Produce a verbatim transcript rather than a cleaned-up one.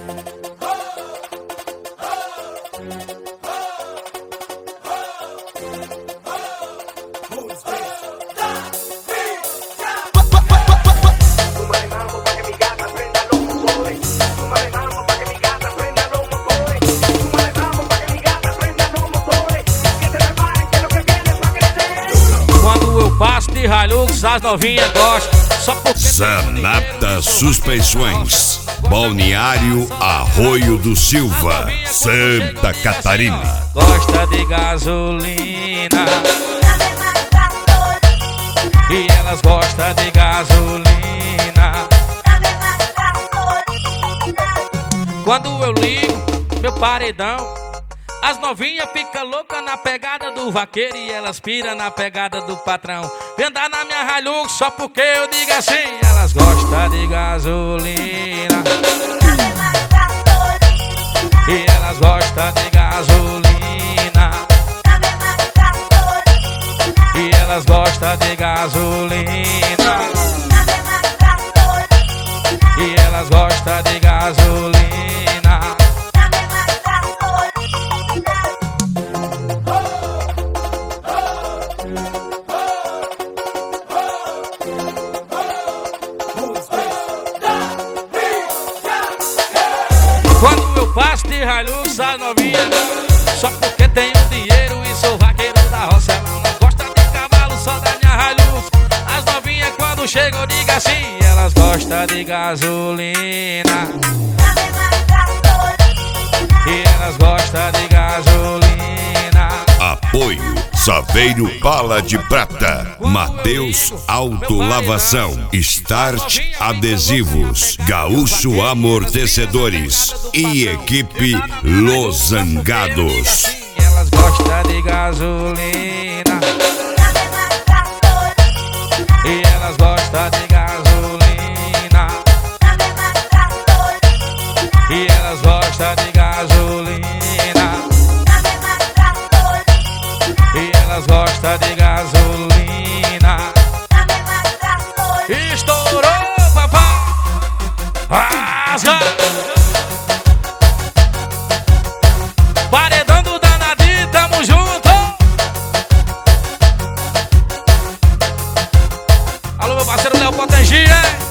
Passo de Hilux, as novinhas gostam. Só porque Zanata Suspensões, Balneário Arroio do Silva, Santa Catarina. Gosta de gasolina e elas gostam de gasolina. Quando eu ligo meu paredão, as novinhas ficam loucas na pegada do vaqueiro e elas piram na pegada do patrão. Vem andar na minha Hilux só porque eu digo assim. Elas gostam de gasolina e elas gostam de gasolina e elas gostam de gasolina e elas gostam de gasolina. Quando eu passo de Hilux, as novinhas só porque tenho dinheiro e sou vaqueiro da roça. Ela não gosta de cavalo, só da minha Hilux. As novinhas quando chegam eu digo assim. Elas gostam de gasolina e elas gostam de gasolina. Apoio Saveiro Bala de Prata, Mateus Autolavação, Start Adesivos, Gaúcho Amortecedores e equipe Los Zangados. Elas gostam de gasolina e elas gostam de gasolina e elas gostam de gasolina e elas gostam de gasolina. Estourou, papai! Rasga! Paredão do Danadinho, tamo junto! Alô, meu parceiro Léo Potengi, hein?